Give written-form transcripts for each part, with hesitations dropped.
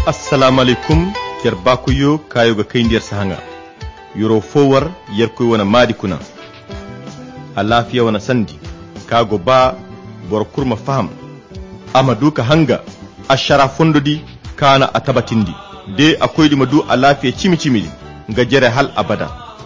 assalamu alaikum kerbakuyo kayo ga kai ndiyar sahanga yoro fowar yerkoy wana madi kuna alafiya wana sandi kago ba bor kurma faham amaduka hanga ashara fondodi kana atabatindi de akoydi madu alafiya cimi ga jere hal abada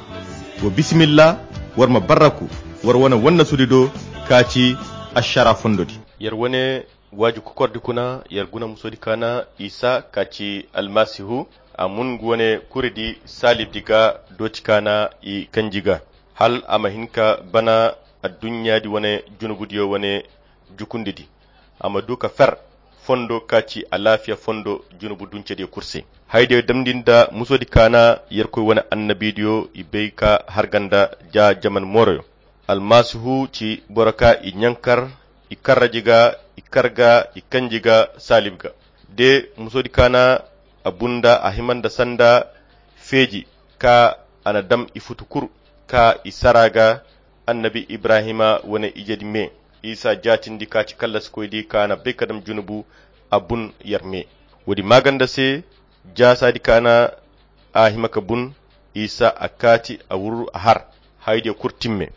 wa bismillah warma baraku war wana sudido kaci ashara fondodi yar wane waju kukordi kuna yar guna musodi kana isa kaci almasihu amun gwane kuridi salib diga doti kana i kanjiga hal amahinka bana adunya di wane junubudiyo wane jukundidi amaduka fer fondo kaci alafiya fondo junubu dunce de kurse hayde damdinda musodi kana yerkoy wana annabidiyo ibeyka harganda ja jaman moroyo almasihu ci boraka i nyankar i karrajiga i karga i kanjiga salibga de musodi kana abunda ahimanda sanda feji ka anadam i futukur ka i saraga annabi ibrahima wana ijedi me isa jatindi ka ci kallas koydi kana bekadam junubu abun yarme wodi maganda se jasadi kana ahimaka bun isa akati awuru ahar hayde kurtimme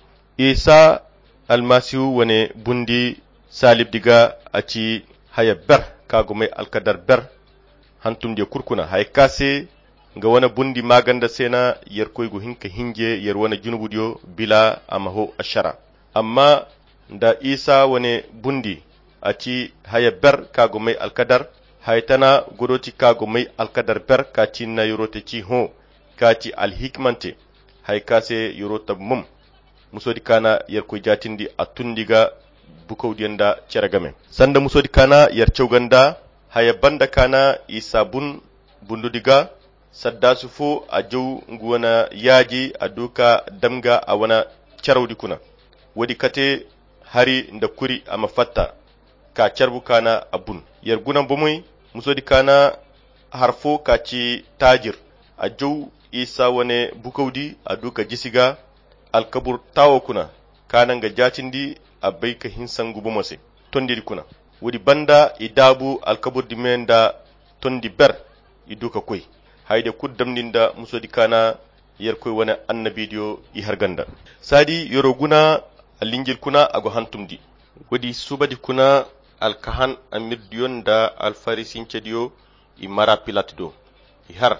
isa almasihu wane bundi salib diga aci haya ber kago mai alkadar ber hantum de kurkuna hay kase nga wana bundi maganda sena yer koygo hinka hinje yer wana junubudio bila amaho ashara amma nda isa wane bundi aci haya ber kago mai alkadar haytana godoti kago mai alkadar ber kaci na yorote ci ho kaci alhikmante hay kase yorota mum musodi kana yer koy jatindi atundiga bukawdiyanda ceragame sanda musodi kana yer cewganda haya banda kana isabun bundudiga saddasu fo a jow nguwana yaji aduka damga a wana carawdi kuna wodi kate hari nda kuri ama fatta ka carbu kana abun yer gunan bomoy musodi kana harfo kaci tajir a jow isa wane bukawdi aduka jisiga alkabur tawo kuna kana nga jatindi abayka hinsangu bomose tondiri kuna wodi banda idabu alkabur dimenda tondi ber iduka koy hayde kuddamninda musodi kana yer koy wana annabidio i harganda sadi yoroguna alingil kuna ago hantumdi wodi subadi kuna alkahan amirdiyon da alfarisincediyo i mara pilatdo i har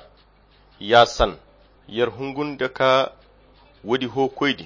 yasan yer hungunda ka wodi ho koydi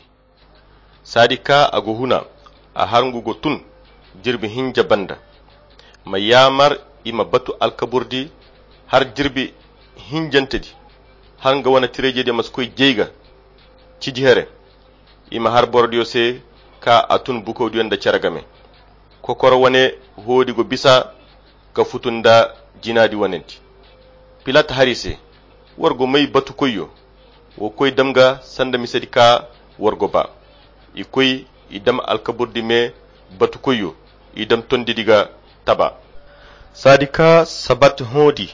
sadi ka ago huna a harngugo tun jirbi hinja banda ma yamar ima batu alkaburdi har jirbi hinjantedi har nga wana tireje de maskoy jeyga cijihere ima har bordiyo se ka atun bukawdiyon da caragame kokoro wane hodi go bisa ka futunda jinadi wanenti pilat harise wargo may batu koyyo wo koy damga sanda misadi ka wargo ba ikoy idam alkaburdi me batu koyyo idam tondidiga taba sadika sabat hodi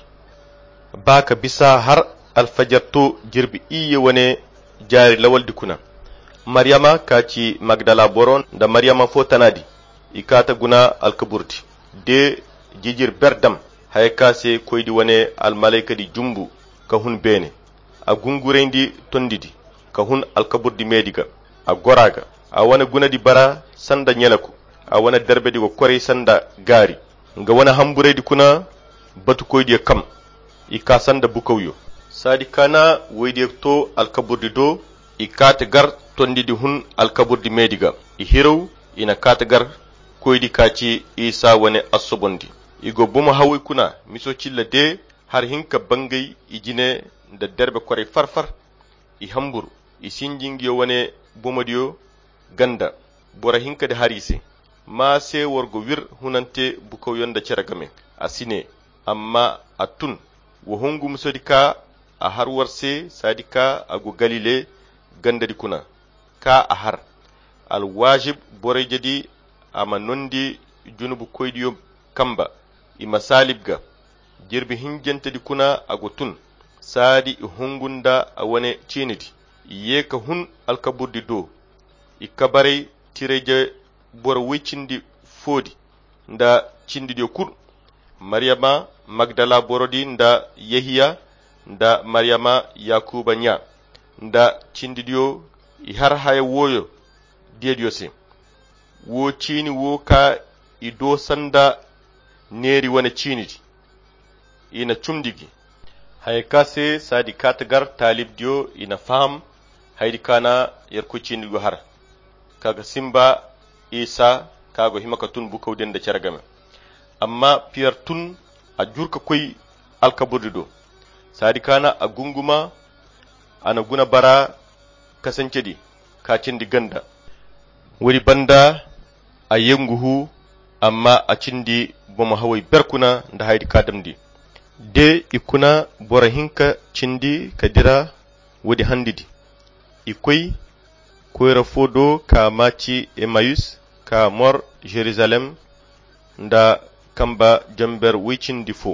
baka bisa har alfajarto jirbi iye wane jari lawal dikuna maryama kaci magdala boron da maryama fotanadi ikata guna alkaburdi de jijir berdam hayakase koydi wane almalaika di jumbu ka hun bene a gungurendi tondidi ka hun alkaburdi mediga a goraga a wana gunadi bara sanda nyelaku a wana derbedi go kore sanda gari nga wana hamburedi kuna batu koydi kam ika sanda bukawyo sadi kana woydi to alkaburdi do ikata gar tondidi hun alkaburdi mediga i hiraw ina kata gar koydi kaci isa wane asobondi igo buma hawi kuna miso cilla de har hinka bangay ijine da derbe kore farfar i hambur i sinjingiyo wane bomadiyo ganda bora hinka de harise ma se worgo wir hunante bukaw yonda ceragame asine amma atun wo hongu musodika a har warse sadika ago galile gandadi kuna ka a har al wajib bore jadi ama nondi junubu koydiyo kamba ima salibga jirbi hinjantadi kuna ago tun sadi i hongunda a wane cinidi yeka hun alkaburdi do i kabarai tireje bor wicindi fodi nda cindidio kur maryama magdala borodi nda yehiya nda maryama yakuba nya nda cindidio i har haya woyo diediyo se wo cini wo ka i do sanda neri wana cinidi ina cumdigi hay kase sadi katagar talib dio ina faham haydi kana yarko cindigo har kaga simba isa kago himaka tun bu kawden da cargame amma piyar tun a jurka koy alkaburdi do sadi kana a gunguma ana guna bara kasance di kacin di ganda wuri banda a yenguhu amma a cindi boma hawai berkuna da haidi kadamdi de ikuna bora hinka cindi kadira wudi handidi ikoi koyra fodo ka maci Emmaus ka mor Jerusalem nda kamba jamber wicindi fo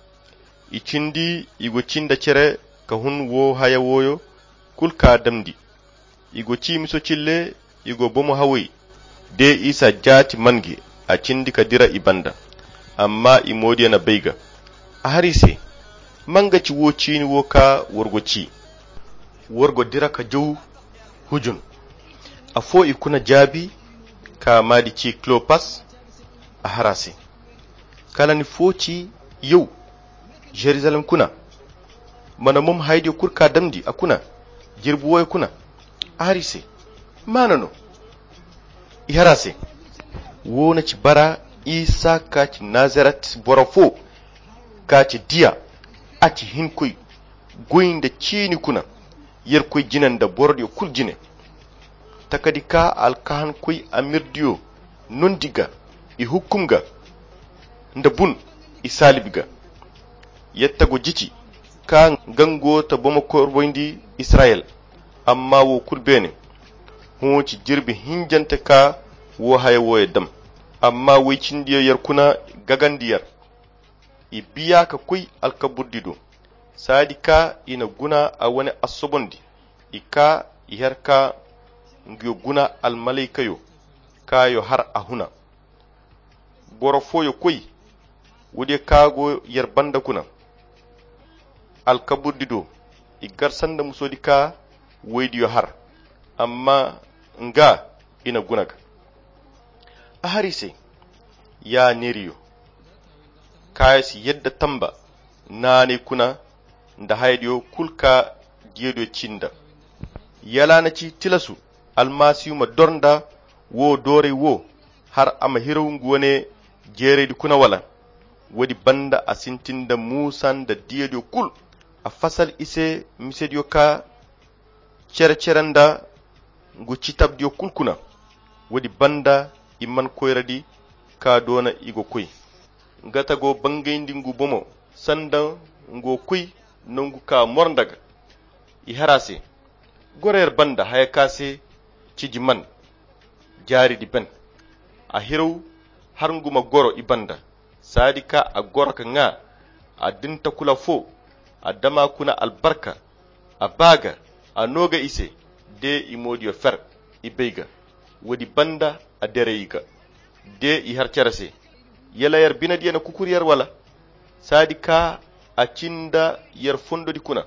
icindi igo cinda cere ka hun wo haya woyo kulka damdi igo cimiso cille igo bomo hawai de isa jati mangi a cindi kadira ibanda amma imodi na beiga a harise mangaci wo cini wo ka worgo dira ka jow hujun a fo ikuna jabi ka madi ci Clopas a harase kala ni foci yau Jerusalem kuna mana mum haidi kurka damdi akuna jirbuwoy kuna a harise manano i harase wona ci bara isa ka ci Nazaret borofo ka ci diya ati hinkoy goyinde cini kuna yer koy jinan da bordio kul jine takadi ka alkahan koy amirdiyo non diga i hukumga nda bun i salibiga yettago jiti ka gango ta boma korboyndi Israel amma wo kulbene hoci jirbi hinjante ka wo haya woye dam amma waycindiyo yar kuna gagandiyar i biya ka koy alkaburdido sadi ka ina guna a wani asobondi ika yarka ngiyo guna almalaikayo kayo har a huna borofoyo koy wude kago yar banda kuna alkaburdido i garsanda musodi ka waydiyo har amma nga ina gunaga a harise ya neriyo kayasi yadda tamba nane kuna nda haydiyo kulka diyedo cinda yala na ci tilasu almasiyu ma dornda wo dore wo har ama hirawungu wone jeredi kuna wala wadi banda a sintinda musan da diyedo kul a fasal ise misediyo ka cerceranda ngu citabdiyo kulkuna wadi banda imman koyradi ka dona igo koy ngatago bangayndi ngu bomo sanda ngo koy nongu ka morndaga i harase gorer banda haya kase ciji man jari di ben a hiraw har nguma goro i banda sadi ka a gorka nga a dinta kula fo a dama kuna albarka a baga a noga ise de i modiyo fer i beiga wadi banda a dereyiga de i har cerase yala yar binadi yana kukuriyar wala sadi ka a cinda yar fondo di kuna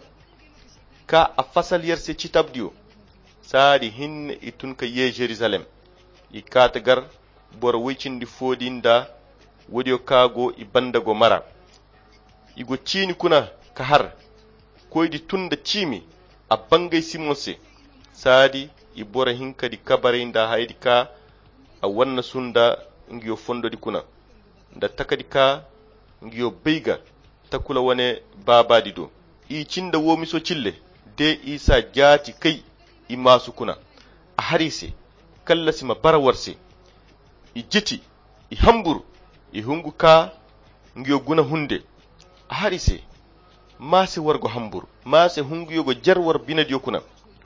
ka a fasal yar se citabdiyo sadi hinne itun ka ye Jerusalem i katagar bor wicindi fodinda wodiyo kago i bandago mara igo cini kuna ka har koydi tunda cimi a bangay simonse sadi i bora hinka di kabarinda haydi ka a wanna sunda ngiyo fondo di kuna nda takadi ka ngiyo beiga takula wane babadi do i cinda womiso cille de isa jati kai i masu kuna a harise kallasima barawarse i jiti i hamburu i hungu ka ngiyo guna hunde a harise mase wargo hamburu mase hungu yogo jarwar binadiyo kuna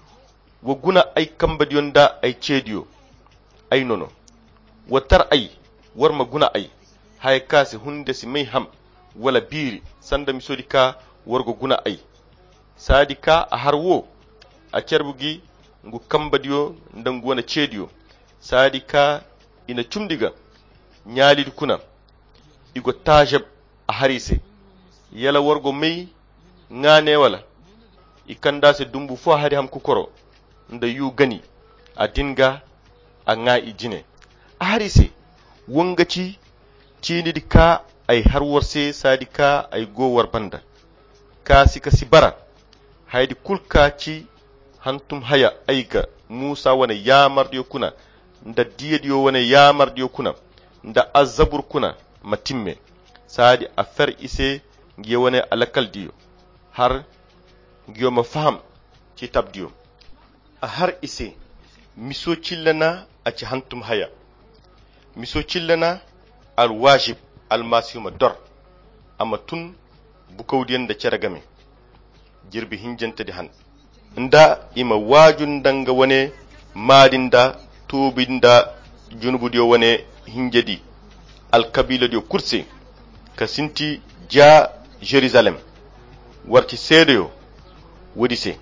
wo guna ay kambadiyon da ay cediyo ay nono watar ay warma guna ay hay kase hunde si mai ham wala biri sanda misodi ka wargo guna ay sadi ka a harwo a cerbugi ngu kambadiyo ndangu wana cediyo sadi ka ina cumdiga nyalidi kuna igo tajab a harise yala wargo mai ngane wala ikanda se dumbu fo hari ham kukoro nda yu gani a dinga a nga ijine a hari se wangaci cini di ka ay har warse sadi ka ay go war banda ka sika sibara haydi kulka ci hantum haya ayga musa wana yamar diyo kuna nda diya diyo wana yamar diyo kuna nda azabur kuna matimme sadi a fer ise ngiye wane alakal diyo har ngiyo mafaham ci tab diyo a har ise miso cillana a ci hantum haya miso cillana al wajib al masiyuma dor amma tun bukawdiyan da ceragame jirbi hinjanta di han nda ima wajun danga wane madinda tubinda junubu diyo wane hinjedi al kabila diyo kurse ka sinti ja Jerusalem warti seedoyo wodi se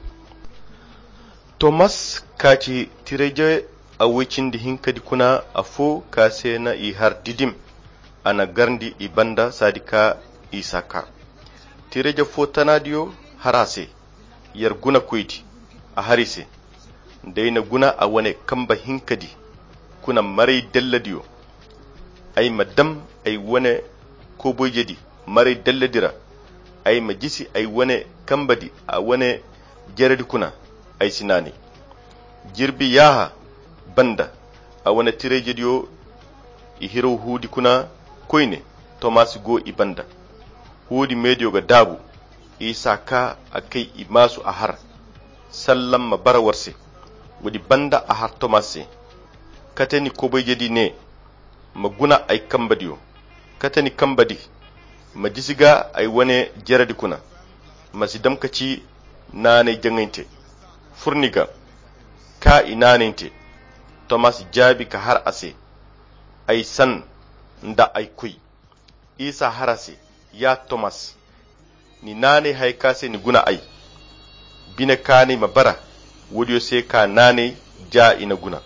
Thomas kaci tireje a wicindi hinkadi kuna a fo ka sena i har didim ana garndi i banda sadika isaka tireje fo tanadiyo harase yar guna koyti a harise ndeyna guna a wane kamba hinkadi kuna maray delladiyo ay madam ay wane ko boyjedi maray delladira ay majisi ay wane kambadi a wane jaradi kuna ay sinani jirbi yaha banda a wane tireje diyo i hiro hudi kuna koyne Thomas go i banda hudi medio ga dabu isa ka akai i masu a har sallam ma bara warse wadi banda a har Thomas katani ko bai jadi ne maguna ay kambadiyo katani kambadi majisiga ay wane jaradi kuna masidam kaci nane jangante furniga ka inanente Thomas jabi ka har ase ay san nda ay kuy isa harase ya Thomas ni nane hay kase ni guna ay bina kane mabara wodiyo se ka nane ja ina guna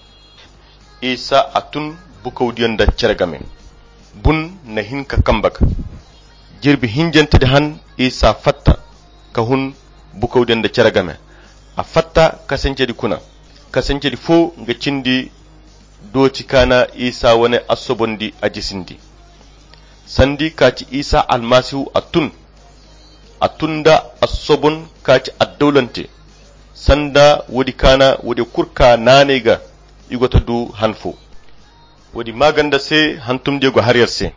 isa atun bukawdiyon da cergame bun na hinka kambaka jirbi hinjantade han isa fatta ka hun bukawden da ceragame a fatta kasancedi kuna kasancedi fo nga cindi doci kana isa wane asobondi ajisindi sandi kaci isa almasihu atunda asobon kaci addawlante sanda wodi kana wodi kurka nanega igota du hanfo wodi maganda se hantumde go hariyar se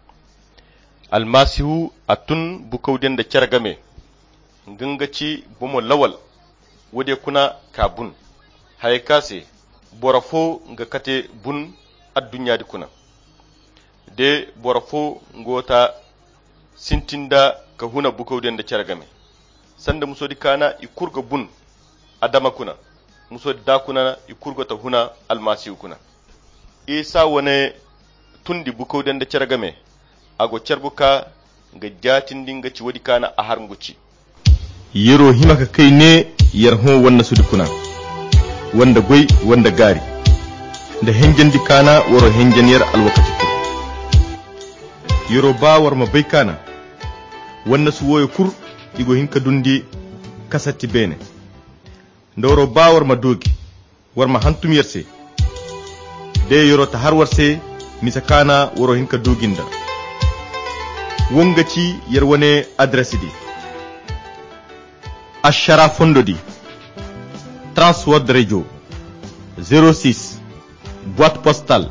almasihu atun bukawden da ceragame gangaci bomo lawal wode kuna kabun haykase borafo nga kate bun addunya di kuna de borafo ngota sintinda ka huna bukawden da ceragame sanda musodi kana ikurga bun adama kuna musodi da kuna ikurga ta huna almasihu kuna isa wane tundi bukawden da ceragame ago cerbuka ga jatin dinga ci wadi kana a har nguci yero himaka kai ne yarho wannan su dukuna wanda goy wanda gari da henjen dikana woro henjeniyar alwakati kur yero ba war ma bai kana wannan su woyo kur igo hinka dundi kasatti bene ndoro ba war ma dogi war ma hantum yerse de yero ta har warse misakana woro hinka doginda wongaci yerwane adresse di ashara fondodi Transworld Radio 06 boîte postale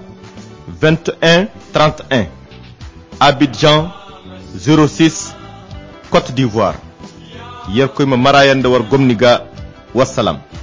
2131 Abidjan 06 Côte d'Ivoire yerkoy ma marayande war gomniga wassalam